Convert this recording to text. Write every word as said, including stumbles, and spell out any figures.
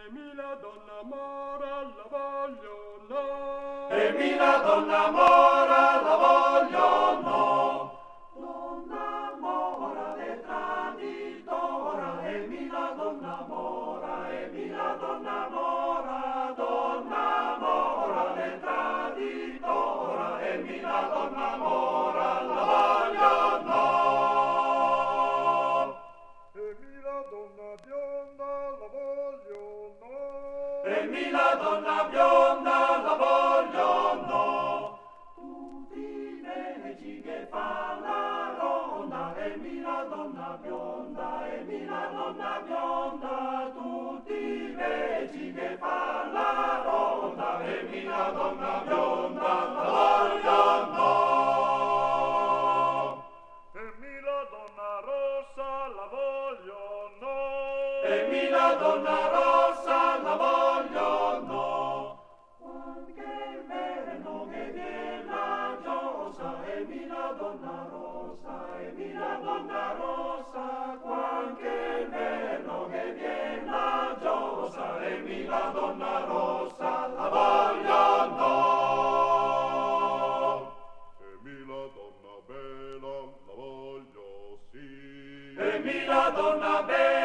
mi la donna mora la voglio no. E mi la donna mora la voglio no. Donna mora le traditora, e mi la donna mora, e mi la donna mora, donna mora le traditora, e mi la donna mora la voglio no. E mi la donna bionda la voglio no. E mi la donna bionda la voglio no. Tutti veci che fa la ronda, e mi la donna bionda, e mi la donna bionda, tutti veci che fa la ronda, e mi la donna bionda la voglio no. E mi la donna rossa la voglio no. E mi la donna rossa la voglio no. Qualche verno che viene la giosa, e mi la donna rossa, e mi la donna rossa, qualche verno che viene la giosa, e mi la donna rossa la voglio no. E mi la donna bella la voglio sì. E mi la donna bella